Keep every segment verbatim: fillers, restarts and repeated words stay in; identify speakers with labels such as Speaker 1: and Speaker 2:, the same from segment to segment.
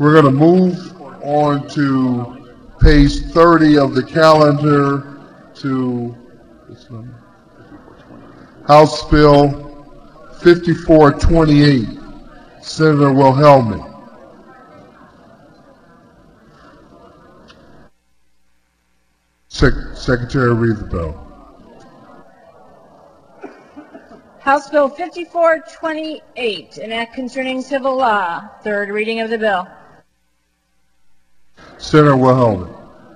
Speaker 1: We're going to move on to page thirty of the calendar to House Bill fifty-four twenty-eight. Senator Wilhelmi. Sec Secretary, read the bill.
Speaker 2: House Bill fifty-four twenty-eight, an act concerning civil law. Third reading of the bill.
Speaker 1: Senator Wilhelmi.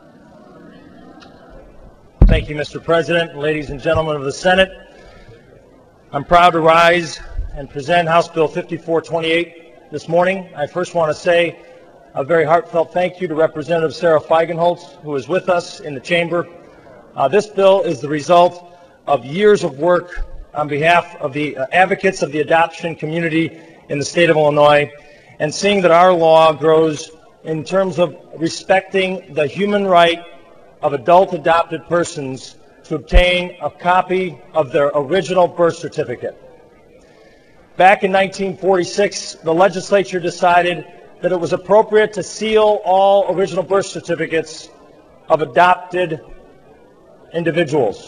Speaker 3: Thank you, Mister President, ladies and gentlemen of the Senate. I'm proud to rise and present House Bill fifty-four twenty-eight this morning. I first want to say a very heartfelt thank you to Representative Sarah Feigenholtz, who is with us in the chamber. Uh, this bill is the result of years of work on behalf of the uh, advocates of the adoption community in the state of Illinois, and seeing that our law grows in terms of respecting the human right of adult adopted persons to obtain a copy of their original birth certificate. Back in nineteen forty-six, the legislature decided that it was appropriate to seal all original birth certificates of adopted individuals.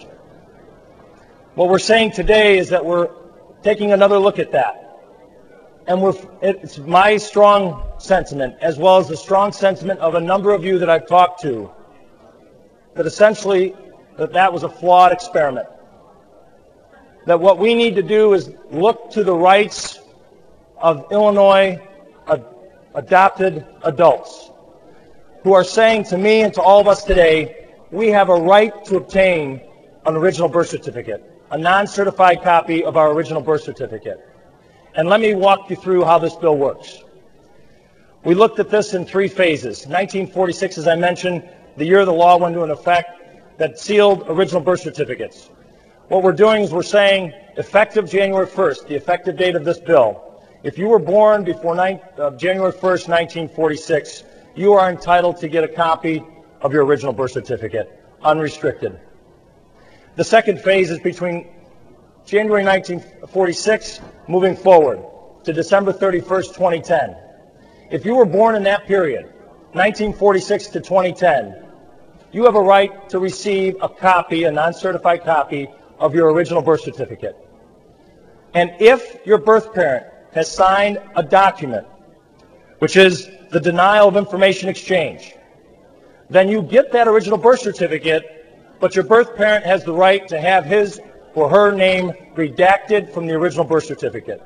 Speaker 3: What we're saying today is that we're taking another look at that. And we're, it's my strong sentiment, as well as the strong sentiment of a number of you that I've talked to, that essentially that that was a flawed experiment. That what we need to do is look to the rights of Illinois ad adopted adults who are saying to me and to all of us today, we have a right to obtain an original birth certificate, a non-certified copy of our original birth certificate. And let me walk you through how this bill works. We looked at this in three phases. nineteen forty-six, as I mentioned, the year the law went into effect that sealed original birth certificates. What we're doing is we're saying, effective January first, the effective date of this bill, if you were born before uh, January first, nineteen forty-six, you are entitled to get a copy of your original birth certificate, unrestricted. The second phase is between January nineteen forty-six moving forward to December thirty-first, twenty ten. If you were born in that period, nineteen forty-six to twenty ten, you have a right to receive a copy, a non-certified copy of your original birth certificate. And if your birth parent has signed a document, which is the denial of information exchange, then you get that original birth certificate, but your birth parent has the right to have his or her name redacted from the original birth certificate.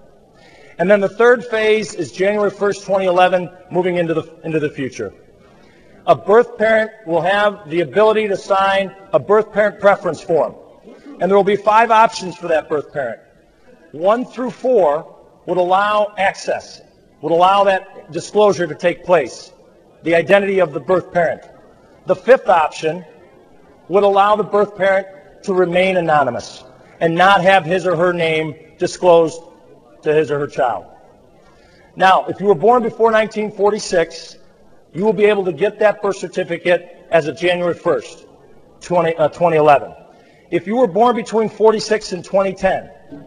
Speaker 3: And then the third phase is January first, twenty eleven, moving into the, into the future. A birth parent will have the ability to sign a birth parent preference form. And there will be five options for that birth parent. One through four would allow access, would allow that disclosure to take place, the identity of the birth parent. The fifth option would allow the birth parent to remain anonymous and not have his or her name disclosed to his or her child. Now, if you were born before nineteen forty-six, you will be able to get that birth certificate as of January first, twenty eleven. If you were born between forty-six and twenty ten,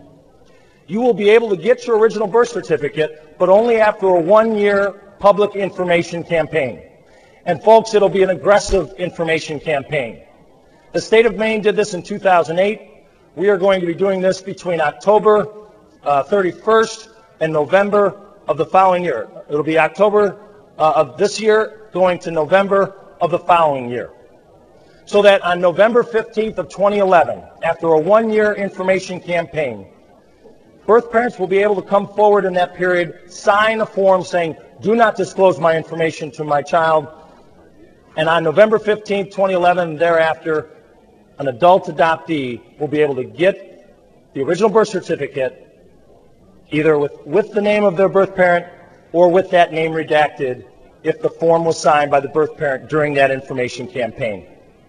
Speaker 3: you will be able to get your original birth certificate, but only after a one-year public information campaign. And folks, it'll be an aggressive information campaign. The state of Maine did this in two thousand eight. We are going to be doing this between October uh, thirty-first and November of the following year. It'll be October uh, of this year going to November of the following year. So that on November fifteenth of twenty eleven, after a one-year information campaign, birth parents will be able to come forward in that period, sign a form saying, do not disclose my information to my child. And on November fifteenth, twenty eleven, thereafter, an adult adoptee will be able to get the original birth certificate either with, with the name of their birth parent or with that name redacted if the form was signed by the birth parent during that information campaign.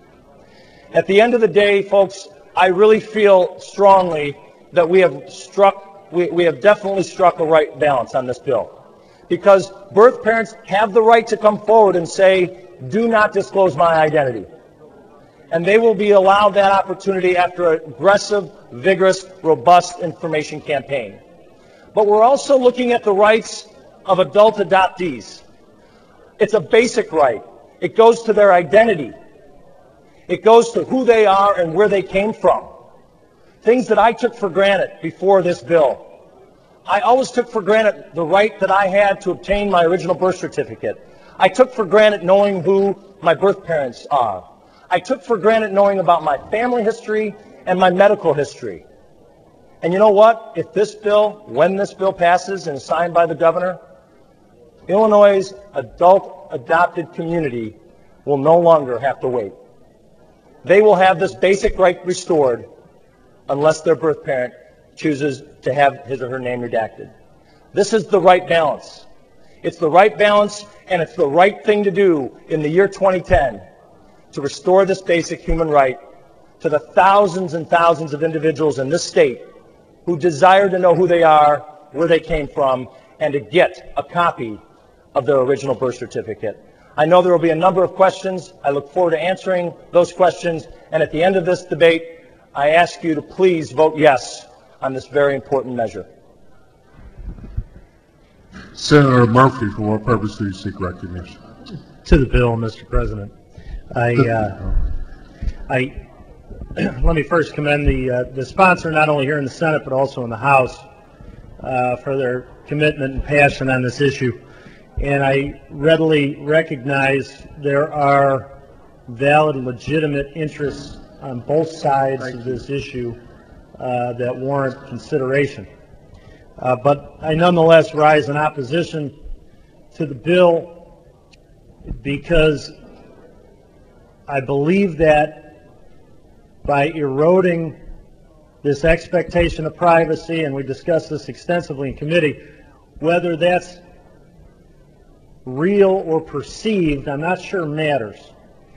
Speaker 3: At the end of the day, folks, I really feel strongly that we have struck, we, we have definitely struck a right balance on this bill. Because birth parents have the right to come forward and say, do not disclose my identity. And they will be allowed that opportunity after an aggressive, vigorous, robust information campaign. But we're also looking at the rights of adult adoptees It's a basic right. It goes to their identity. It goes to who they are and where they came from. Things that I took for granted before this bill. I always took for granted the right that I had to obtain my original birth certificate. I took for granted knowing who my birth parents are. I took for granted knowing about my family history and my medical history. And you know what? If this bill, when this bill passes and is signed by the governor, Illinois' adult adopted community will no longer have to wait. They will have this basic right restored unless their birth parent chooses to have his or her name redacted. This is the right balance. It's the right balance, and it's the right thing to do in the year twenty ten to restore this basic human right to the thousands and thousands of individuals in this state who desire to know who they are, where they came from, and to get a copy of their original birth certificate. I know there will be a number of questions. I look forward to answering those questions, and at the end of this debate, I ask you to please vote yes on this very important measure.
Speaker 1: Senator Murphy, for what purpose do you seek recognition?
Speaker 4: To the bill, Mister President. I, uh, I let me first commend the uh, the sponsor, not only here in the Senate but also in the House, uh, for their commitment and passion on this issue. And I readily recognize there are valid, legitimate interests on both sides of this issue uh, that warrant consideration. Uh, but I nonetheless rise in opposition to the bill because I believe that by eroding this expectation of privacy, and we discussed this extensively in committee, whether that's real or perceived, I'm not sure matters.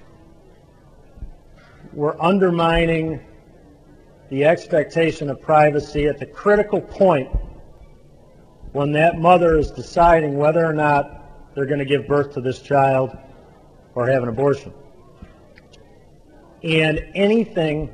Speaker 4: We're undermining the expectation of privacy at the critical point when that mother is deciding whether or not they're going to give birth to this child or have an abortion. And anything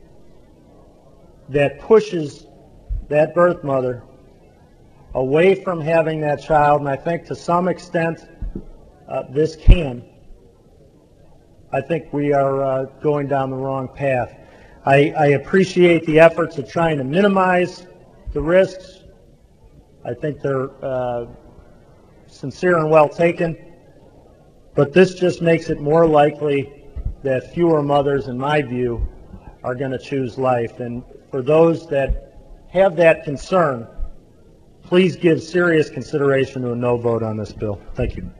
Speaker 4: that pushes that birth mother away from having that child, and I think to some extent uh, this can, I think we are uh, going down the wrong path. I, I appreciate the efforts of trying to minimize the risks. I think they're uh, sincere and well taken, but this just makes it more likely that fewer mothers, in my view, are going to choose life. And for those that have that concern, please give serious consideration to a no vote on this bill. Thank you.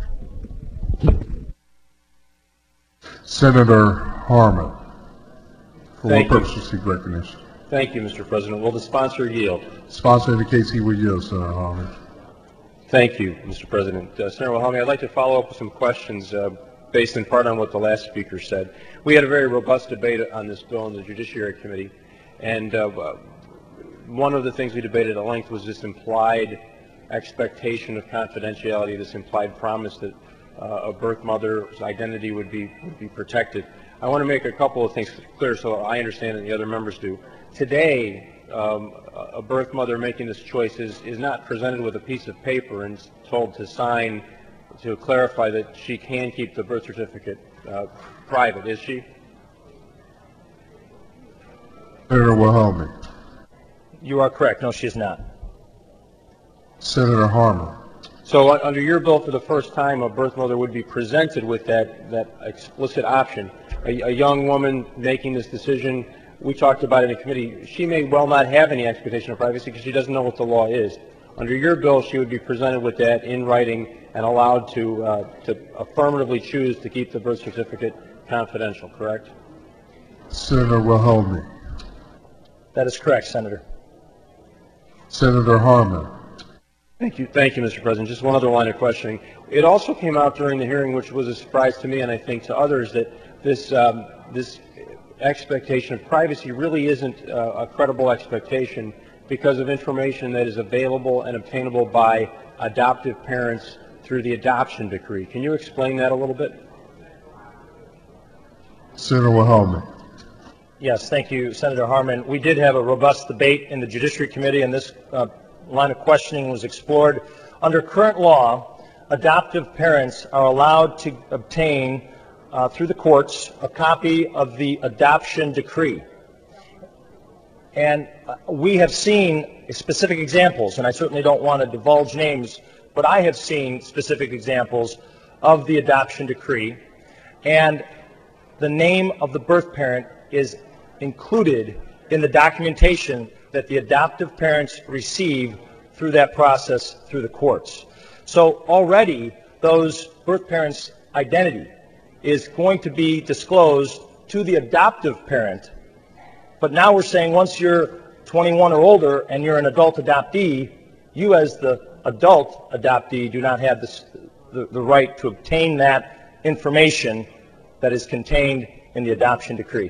Speaker 1: Senator Harman, for
Speaker 5: Thank
Speaker 1: what
Speaker 5: you.
Speaker 1: purpose do you seek recognition?
Speaker 5: Thank you, Mister President. Will the sponsor yield?
Speaker 1: Sponsor indicates he will yield, Senator Harman.
Speaker 5: Thank you, Mister President. Uh, Senator Wilhelmi, I'd like to follow up with some questions uh, based in part on what the last speaker said. We had a very robust debate on this bill in the Judiciary Committee, and uh, one of the things we debated at length was this implied expectation of confidentiality, this implied promise that uh, a birth mother's identity would be would be protected. I want to make a couple of things clear so I understand and the other members do. Today, um, a birth mother making this choice is, is not presented with a piece of paper and told to sign to clarify that she can keep the birth certificate uh, private, is she?
Speaker 1: Senator Wilhelmi.
Speaker 3: You are correct. No, she is not.
Speaker 1: Senator Harman.
Speaker 5: So uh, under your bill, for the first time, a birth mother would be presented with that, that explicit option. A, a young woman making this decision, we talked about it in committee, she may well not have any expectation of privacy because she doesn't know what the law is. Under your bill, she would be presented with that in writing and allowed to, uh, to affirmatively choose to keep the birth certificate confidential, correct?
Speaker 1: Senator Wilhelmi.
Speaker 3: That is correct, Senator.
Speaker 1: Senator Harman.
Speaker 5: Thank you. Thank you, Mister President. Just one other line of questioning. It also came out during the hearing, which was a surprise to me and I think to others, that this, um, this expectation of privacy really isn't uh, a credible expectation because of information that is available and obtainable by adoptive parents through the adoption decree. Can you explain that a little bit?
Speaker 1: Senator Wilhelmi.
Speaker 3: Yes, thank you, Senator Harman. We did have a robust debate in the Judiciary Committee, and this uh, line of questioning was explored. Under current law, adoptive parents are allowed to obtain uh, through the courts a copy of the adoption decree. And uh, we have seen specific examples, and I certainly don't want to divulge names, but I have seen specific examples of the adoption decree, and the name of the birth parent is included in the documentation that the adoptive parents receive through that process through the courts. So already those birth parents' identity is going to be disclosed to the adoptive parent, but now we're saying once you're twenty-one or older and you're an adult adoptee, you as the adult adoptee do not have this, the, the right to obtain that information that is contained in the adoption decree.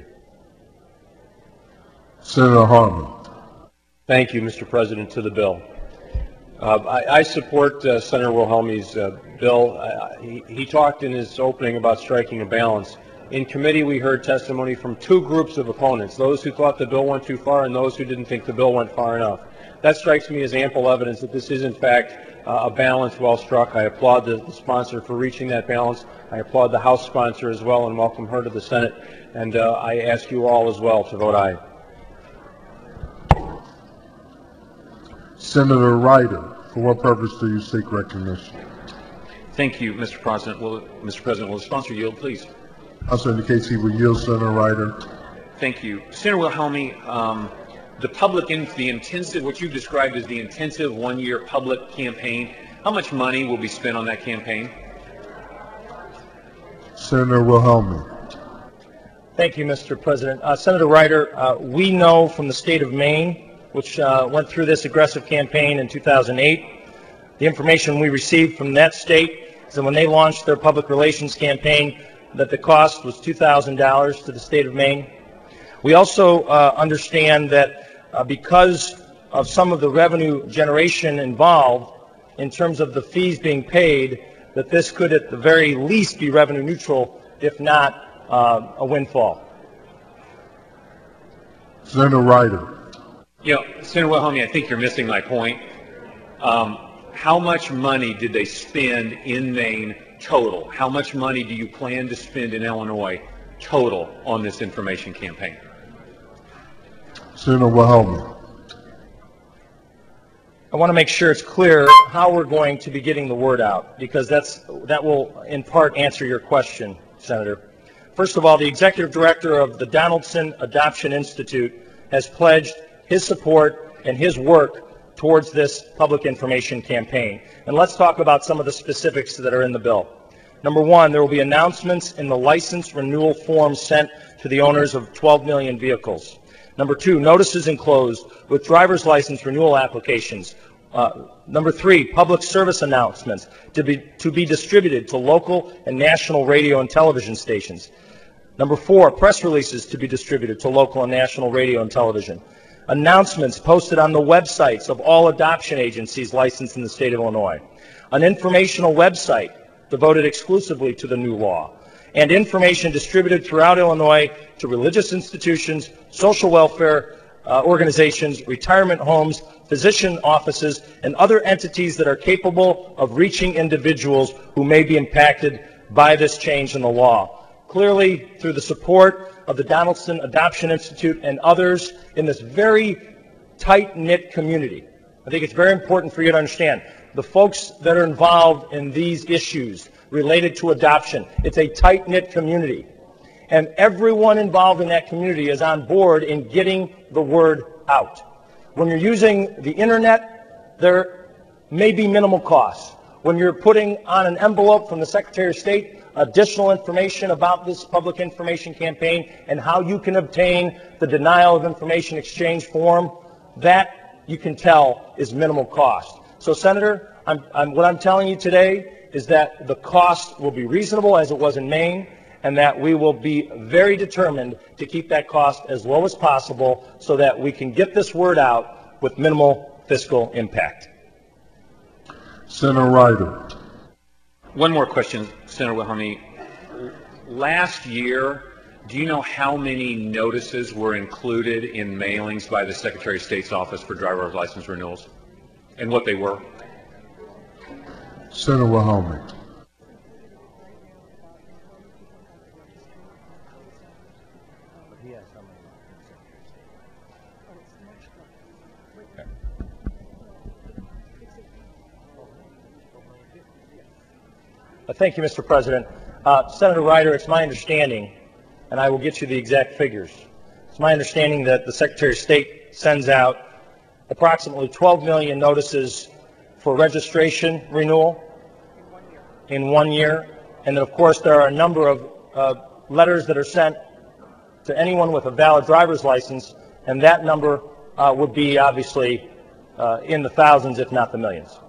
Speaker 1: Senator Harman.
Speaker 5: Thank you, Mister President. To the bill. Uh, I, I support uh, Senator Wilhelmi's uh, bill. Uh, he, he talked in his opening about striking a balance. In committee, we heard testimony from two groups of opponents, those who thought the bill went too far and those who didn't think the bill went far enough. That strikes me as ample evidence that this is, in fact, uh, a balance well struck. I applaud the, the sponsor for reaching that balance. I applaud the House sponsor as well and welcome her to the Senate. And uh, I ask you all as well to vote aye.
Speaker 1: Senator Ryder, for what purpose do you seek recognition?
Speaker 6: Thank you, Mister President. Will, Mister President, will the sponsor yield, please?
Speaker 1: Also indicates he will yield. Senator Ryder.
Speaker 6: Thank you. Senator Wilhelmi, um, the public, in, the intensive, what you've described as the intensive one-year public campaign, how much money will be spent on that campaign?
Speaker 1: Senator Wilhelmi.
Speaker 3: Thank you, Mister President. Uh, Senator Ryder, uh, we know from the state of Maine, which uh, went through this aggressive campaign in two thousand eight, the information we received from that state is that when they launched their public relations campaign, that the cost was two thousand dollars to the state of Maine. We also uh, understand that uh, because of some of the revenue generation involved in terms of the fees being paid, that this could at the very least be revenue neutral, if not uh, a windfall.
Speaker 1: Senator Ryder.
Speaker 6: You know, Senator Wilhelmi, I think you're missing my point. Um, how much money did they spend in Maine total? How much money do you plan to spend in Illinois total on this information campaign?
Speaker 1: Senator Wilhelmi.
Speaker 3: I want to make sure it's clear how we're going to be getting the word out, because that's, that will in part answer your question, Senator. First of all, the executive director of the Donaldson Adoption Institute has pledged his support and his work towards this public information campaign. And let's talk about some of the specifics that are in the bill. Number one, there will be announcements in the license renewal form sent to the owners of twelve million vehicles. Number two, notices enclosed with driver's license renewal applications. Uh, number three, public service announcements to be, to be distributed to local and national radio and television stations. Number four, press releases to be distributed to local and national radio and television. Announcements posted on the websites of all adoption agencies licensed in the state of Illinois. An informational website devoted exclusively to the new law. And information distributed throughout Illinois to religious institutions, social welfare uh, organizations, retirement homes, physician offices, and other entities that are capable of reaching individuals who may be impacted by this change in the law. Clearly, through the support of the Donaldson Adoption Institute and others in this very tight-knit community, I think it's very important for you to understand the folks that are involved in these issues related to adoption. It's a tight-knit community, and everyone involved in that community is on board in getting the word out. When you're using the internet, there may be minimal costs. When you're putting on an envelope from the Secretary of State additional information about this public information campaign and how you can obtain the denial of information exchange form, that you can tell is minimal cost. So, Senator, I'm, I'm, what I'm telling you today is that the cost will be reasonable as it was in Maine, and that we will be very determined to keep that cost as low as possible so that we can get this word out with minimal fiscal impact.
Speaker 1: Senator Ryder.
Speaker 6: One more question, Senator Wilhelmi. Last year, do you know how many notices were included in mailings by the Secretary of State's office for driver's license renewals, and what they were?
Speaker 1: Senator Wilhelmie.
Speaker 3: Uh, Thank you, Mister President. Uh, Senator Ryder, it's my understanding, and I will get you the exact figures, it's my understanding that the Secretary of State sends out approximately twelve million notices for registration renewal in one year, and then of course there are a number of uh, letters that are sent to anyone with a valid driver's license, and that number uh, would be obviously uh, in the thousands, if not the millions.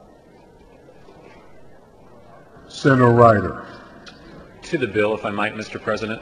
Speaker 1: Senator Ryder.
Speaker 6: To the bill, if I might, Mister President.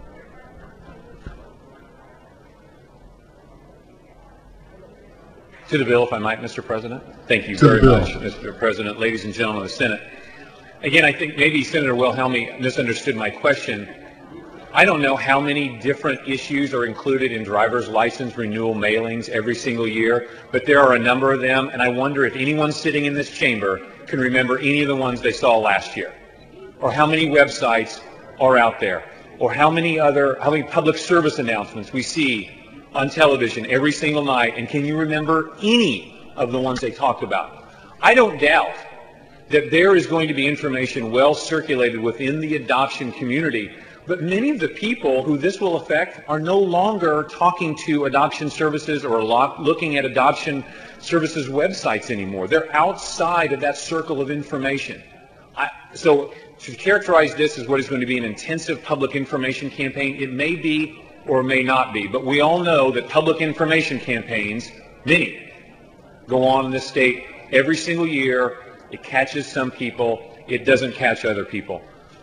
Speaker 6: To the bill, if I might, Mister President. Thank you
Speaker 1: To the
Speaker 6: very
Speaker 1: bill.
Speaker 6: much, Mister President. Ladies and gentlemen of the Senate. Again, I think maybe Senator Wilhelmie misunderstood my question. I don't know how many different issues are included in driver's license renewal mailings every single year, but there are a number of them, and I wonder if anyone sitting in this chamber can remember any of the ones they saw last year, or how many websites are out there, or how many other, how many public service announcements we see on television every single night, and can you remember any of the ones they talked about? I don't doubt that there is going to be information well circulated within the adoption community, but many of the people who this will affect are no longer talking to adoption services or lo- looking at adoption services websites anymore. They're outside of that circle of information. I, so to characterize this as what is going to be an intensive public information campaign, it may be or may not be, but we all know that public information campaigns, many, go on in this state every single year. It catches some people, it doesn't catch other people.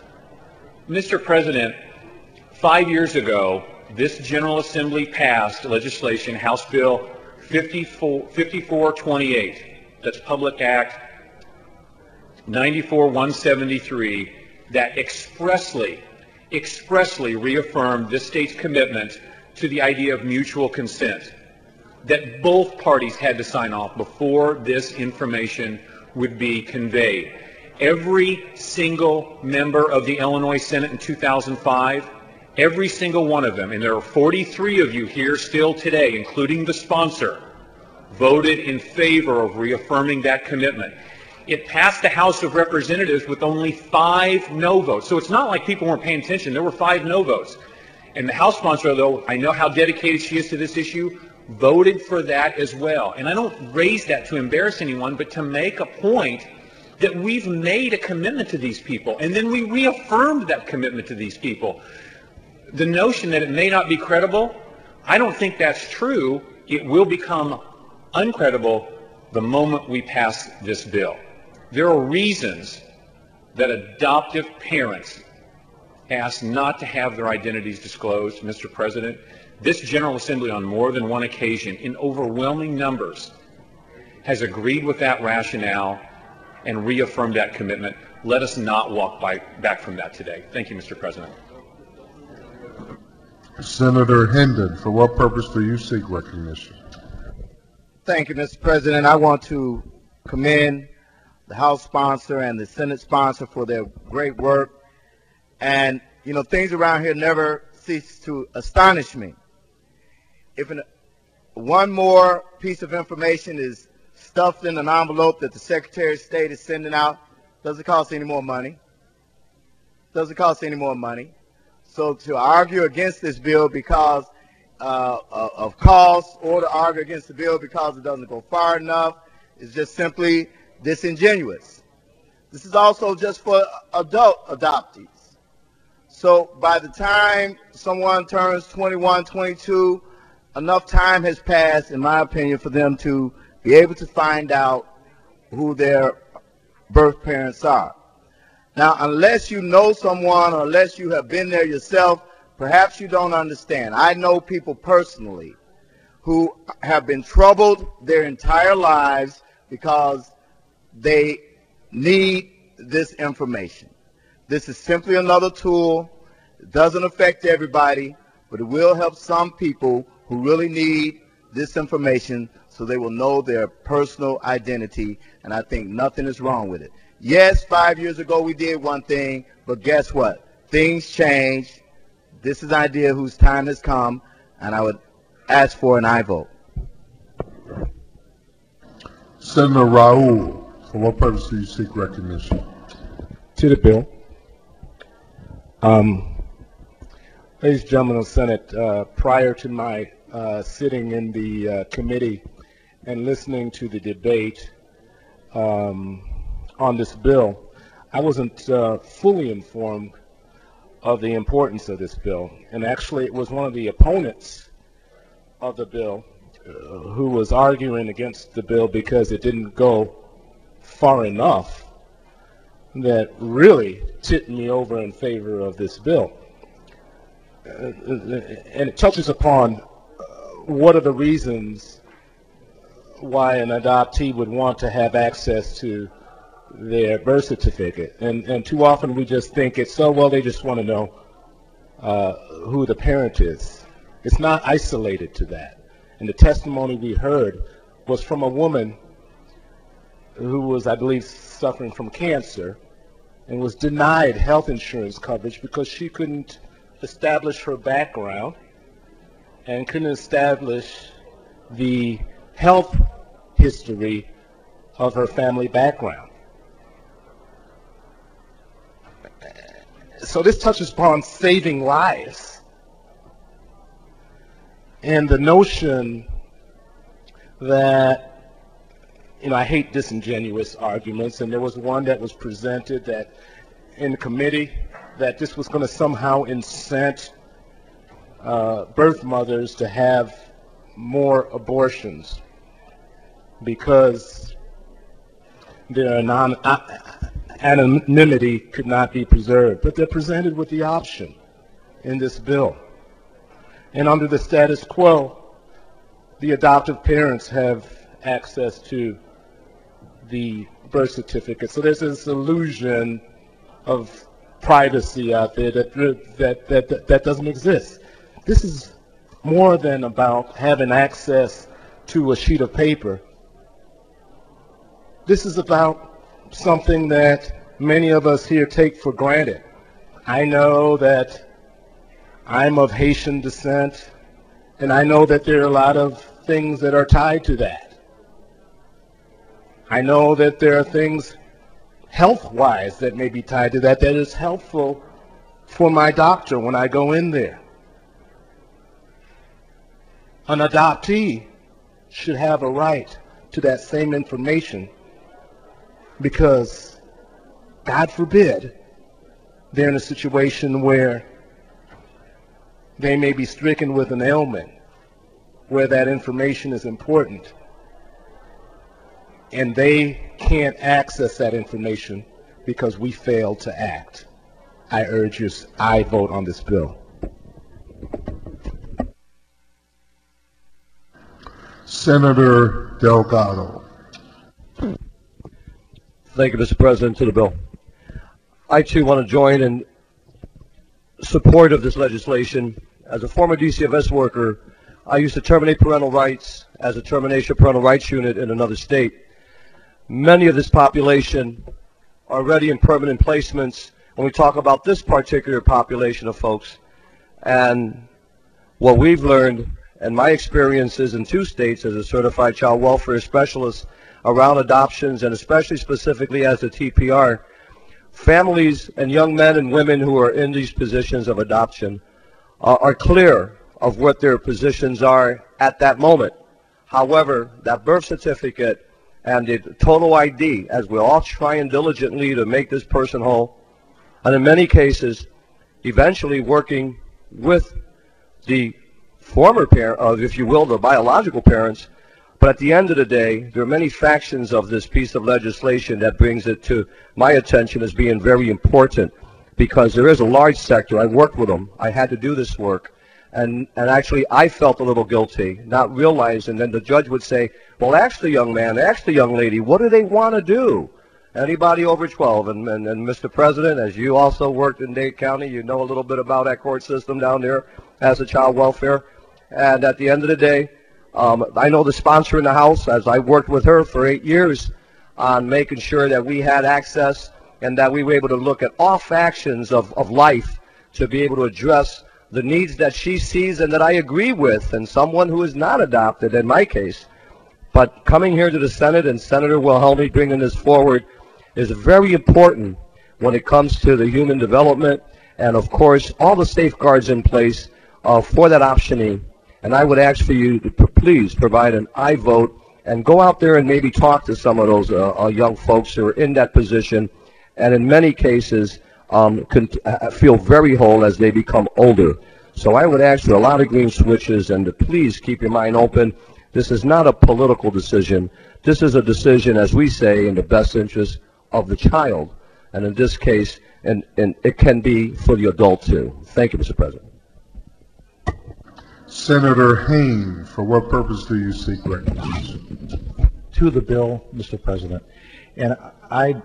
Speaker 6: Mister President, five years ago, this General Assembly passed legislation, House Bill fifty-four twenty-eight, that's Public Act ninety-four one seventy-three, that expressly, expressly reaffirmed this state's commitment to the idea of mutual consent, that both parties had to sign off before this information would be conveyed. Every single member of the Illinois Senate in two thousand five, every single one of them, and there are forty-three of you here still today, including the sponsor, voted in favor of reaffirming that commitment. It passed the House of Representatives with only five no votes. So it's not like people weren't paying attention. There were five no votes. And the House sponsor, though, I know how dedicated she is to this issue, voted for that as well. And I don't raise that to embarrass anyone, but to make a point that we've made a commitment to these people, and then we reaffirmed that commitment to these people. The notion that it may not be credible, I don't think that's true. It will become uncredible the moment we pass this bill. There are reasons that adoptive parents ask not to have their identities disclosed, Mister President. This General Assembly on more than one occasion, in overwhelming numbers, has agreed with that rationale and reaffirmed that commitment. Let us not walk by, back from that today. Thank you, Mister President.
Speaker 1: Senator Hendon, for what purpose do you seek recognition?
Speaker 7: Thank you, Mister President. I want to commend the House sponsor and the Senate sponsor for their great work. And, you know, things around here never cease to astonish me. If an, one more piece of information is stuffed in an envelope that the Secretary of State is sending out, does it cost any more money? Does it cost any more money? So to argue against this bill because uh, of cost, or to argue against the bill because it doesn't go far enough, is just simply disingenuous. This is also just for adult adoptees. So by the time someone turns twenty-one, twenty-two, enough time has passed, in my opinion, for them to be able to find out who their birth parents are. Now, unless you know someone or unless you have been there yourself, perhaps you don't understand. I know people personally who have been troubled their entire lives because they need this information. This is simply another tool. It doesn't affect everybody, but it will help some people who really need this information so they will know their personal identity, and I think nothing is wrong with it. Yes, five years ago we did one thing, but guess what? Things change. This is an idea whose time has come, and I would ask for an aye vote.
Speaker 1: Senator Raoul, for what purpose do you seek recognition?
Speaker 8: To the bill. Um, ladies and gentlemen of the Senate, uh, prior to my uh, sitting in the uh, committee and listening to the debate um, on this bill, I wasn't uh, fully informed of the importance of this bill. And actually, it was one of the opponents of the bill uh, who was arguing against the bill because it didn't go far enough that really tipped me over in favor of this bill. Uh, and it touches upon uh, what are the reasons why an adoptee would want to have access to their birth certificate. And, and too often we just think it's, so well, they just want to know uh, who the parent is. It's not isolated to that. And the testimony we heard was from a woman who was, I believe, suffering from cancer and was denied health insurance coverage because she couldn't establish her background and couldn't establish the health history of her family background. So this touches upon saving lives. And the notion that, you know, I hate disingenuous arguments, and there was one that was presented that in the committee that this was going to somehow incent uh, birth mothers to have more abortions because their anon anonymity could not be preserved. But they're presented with the option in this bill. And under the status quo, the adoptive parents have access to the birth certificate. So there's this illusion of privacy out there that, that, that, that, that doesn't exist. This is more than about having access to a sheet of paper. This is about something that many of us here take for granted. I know that I'm of Haitian descent, and I know that there are a lot of things that are tied to that. I know that there are things health-wise that may be tied to that that is helpful for my doctor when I go in there. An adoptee should have a right to that same information because, God forbid, they're in a situation where they may be stricken with an ailment where that information is important and they can't access that information because we failed to act. I urge you, I vote on this bill.
Speaker 1: Senator Delgado.
Speaker 3: Thank you, Mister President. To the bill. I, too, want to join in support of this legislation. As a former D C F S worker, I used to terminate parental rights as a termination parental rights unit in another state. Many of this population are already in permanent placements when we talk about this particular population of folks. And what we've learned, and my experiences in two states as a certified child welfare specialist around adoptions, and especially specifically as a T P R, families and young men and women who are in these positions of adoption uh, are clear of what their positions are at that moment. However, that birth certificate and the total I D, as we're all trying diligently to make this person whole, and in many cases, eventually working with the former parent, of, if you will, the biological parents. But at the end of the day, there are many factions of this piece of legislation that brings it to my attention as being very important, because there is a large sector. I worked with them. I had to do this work. And, and actually, I felt a little guilty, not realizing. Then the judge would say, well, actually, young man, actually, young lady, what do they want to do? Anybody over twelve, and, and, and Mister President, as you also worked in Dade County, you know a little bit about that court system down there as a child welfare. And at the end of the day, um, I know the sponsor in the House, as I worked with her for eight years,
Speaker 9: on making sure that we had access and that we were able to look at all factions of, of life to be able to address the needs that she sees and that I agree with, and someone who is not adopted in my case. But coming here to the Senate and Senator Wilhelmi bringing this forward is very important when it comes to the human development and, of course, all the safeguards in place uh, for that optioning. And I would ask for you to please provide an aye vote and go out there and maybe talk to some of those uh, uh, young folks who are in that position, and in many cases um, can uh, feel very whole as they become older. So I would ask for a lot of green switches and to please keep your mind open. This is not a political decision. This is a decision, as we say, in the best interest of the child. And in this case, and, and it can be for the adult too. Thank you, Mister President.
Speaker 1: Senator Hayne, for what purpose do you seek recognition?
Speaker 10: To the bill, Mister President. And I,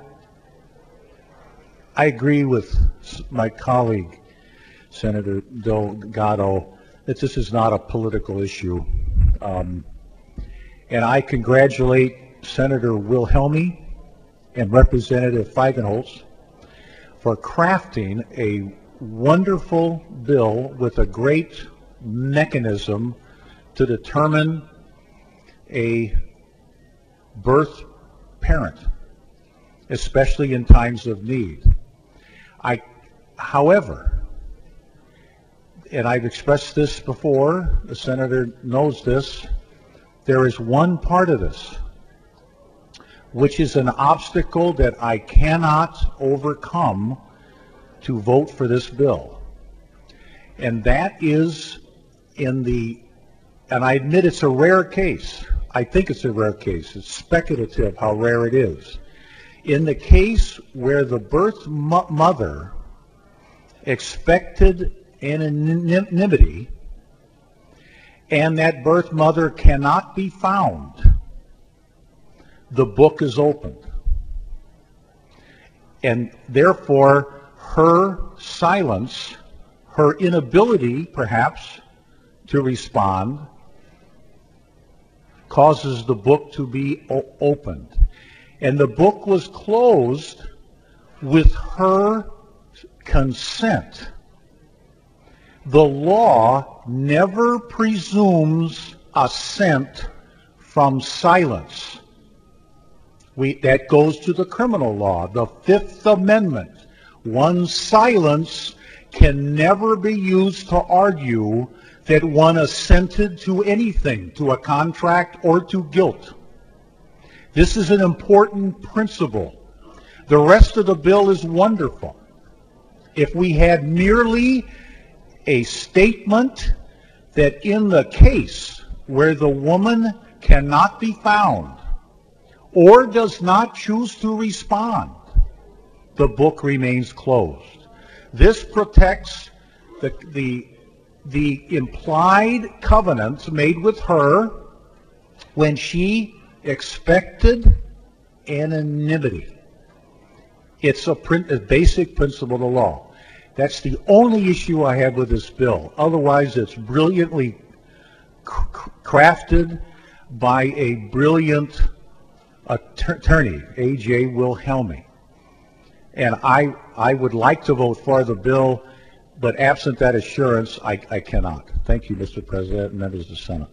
Speaker 10: I agree with my colleague, Senator Delgado, that this is not a political issue. Um, and I congratulate Senator Wilhelmi and Representative Feigenholz for crafting a wonderful bill with a great mechanism to determine a birth parent, especially in times of need. I, however, and I've expressed this before, the Senator knows this, there is one part of this which is an obstacle that I cannot overcome to vote for this bill. And that is in the, and I admit it's a rare case. I think it's a rare case. It's speculative how rare it is. In the case where the birth mo- mother expected anonymity and that birth mother cannot be found, the book is opened. And therefore, her silence, her inability, perhaps, to respond, causes the book to be o- opened. And the book was closed with her consent. The law never presumes assent from silence. We, that goes to the criminal law, the Fifth Amendment. One's silence can never be used to argue that one assented to anything, to a contract or to guilt. This is an important principle. The rest of the bill is wonderful. If we had merely a statement that in the case where the woman cannot be found or does not choose to respond, the book remains closed. This protects the, the, the implied covenants made with her when she expected anonymity. It's a, print, a basic principle of the law. That's the only issue I have with this bill. Otherwise, it's brilliantly crafted by a brilliant attorney, A J Wilhelmi. And I, I would like to vote for the bill, but absent that assurance, I, I cannot. Thank you, Mister President and members of the Senate.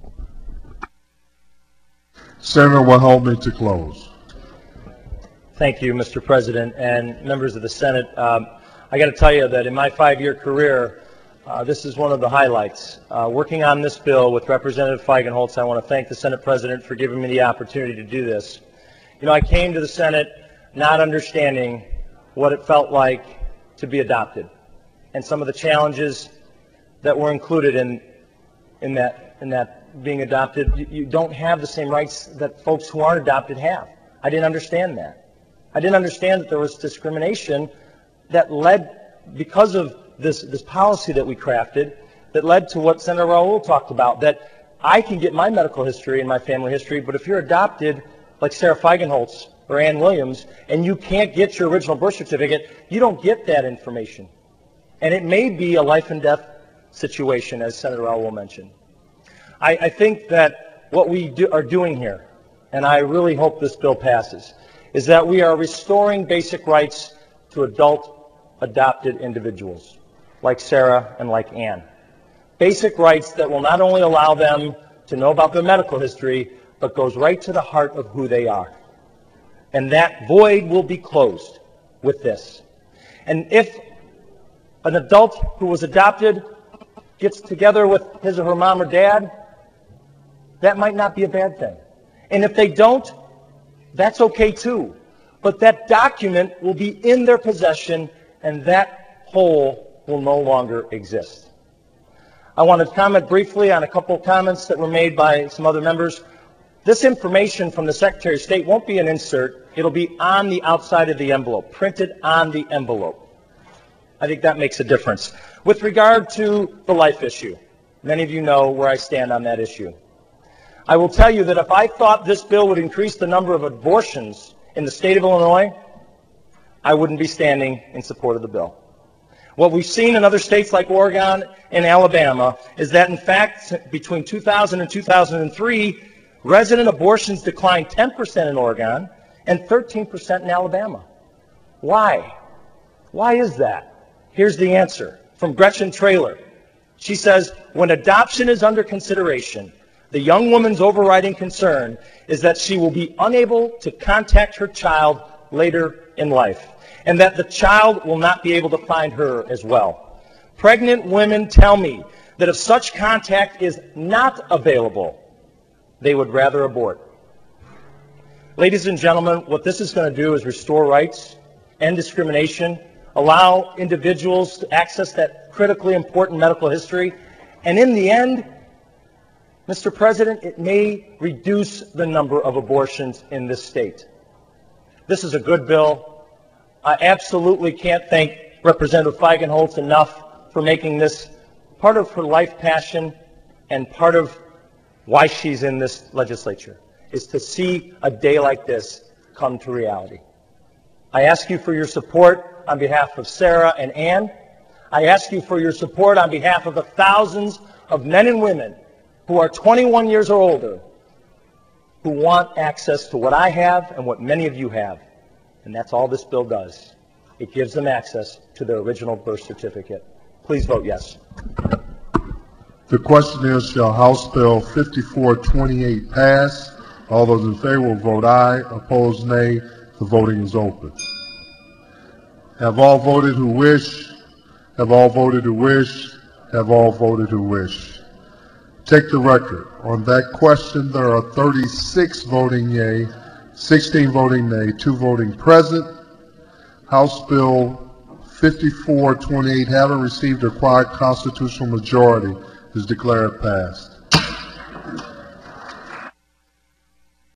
Speaker 1: Senator Wilhelmi to close.
Speaker 3: Thank you, Mister President and members of the Senate. Um, I got to tell you that in my five-year career, uh, this is one of the highlights. Uh, working on this bill with Representative Feigenholz, I want to thank the Senate President for giving me the opportunity to do this. You know, I came to the Senate not understanding what it felt like to be adopted and some of the challenges that were included in, in, that, in that being adopted. You, you don't have the same rights that folks who aren't adopted have. I didn't understand that. I didn't understand that there was discrimination that led, because of this, this policy that we crafted, that led to what Senator Raul talked about, that I can get my medical history and my family history, but if you're adopted, like Sarah Feigenholz or Ann Williams, and you can't get your original birth certificate, you don't get that information. And it may be a life and death situation, as Senator Raul mentioned. I, I think that what we do, are doing here and I really hope this bill passes, is that we are restoring basic rights to adult adopted individuals like Sarah and like Ann. Basic rights that will not only allow them to know about their medical history, but goes right to the heart of who they are. And that void will be closed with this. And if an adult who was adopted gets together with his or her mom or dad, that might not be a bad thing. And if they don't, that's okay too. But that document will be in their possession, and that hole will no longer exist. I want to comment briefly on a couple of comments that were made by some other members. This information from the Secretary of State won't be an insert. It'll be on the outside of the envelope, printed on the envelope. I think that makes a difference. With regard to the life issue, many of you know where I stand on that issue. I will tell you that if I thought this bill would increase the number of abortions in the state of Illinois, I wouldn't be standing in support of the bill. What we've seen in other states like Oregon and Alabama is that, in fact, between two thousand and two thousand three, resident abortions declined ten percent in Oregon and thirteen percent in Alabama. Why? Why is that? Here's the answer from Gretchen Traylor. She says, when adoption is under consideration, the young woman's overriding concern is that she will be unable to contact her child later in life, and that the child will not be able to find her as well. Pregnant women tell me that if such contact is not available, they would rather abort. Ladies and gentlemen, what this is going to do is restore rights, end discrimination, allow individuals to access that critically important medical history, and in the end, Mister President, it may reduce the number of abortions in this state. This is a good bill. I absolutely can't thank Representative Feigenholtz enough for making this part of her life passion and part of why she's in this legislature, is to see a day like this come to reality. I ask you for your support on behalf of Sarah and Ann. I ask you for your support on behalf of the thousands of men and women who are twenty-one years or older who want access to what I have and what many of you have. And that's all this bill does. It gives them access to their original birth certificate. Please vote yes.
Speaker 1: The question is, shall House Bill fifty-four twenty-eight pass? All those in favor will vote aye. Opposed, nay. The voting is open. Have all voted who wish? Have all voted who wish? Have all voted who wish? Take the record. On that question, there are thirty-six voting yea, sixteen voting nay, two voting present. House Bill fifty-four twenty-eight, having received a required constitutional majority, is declared passed.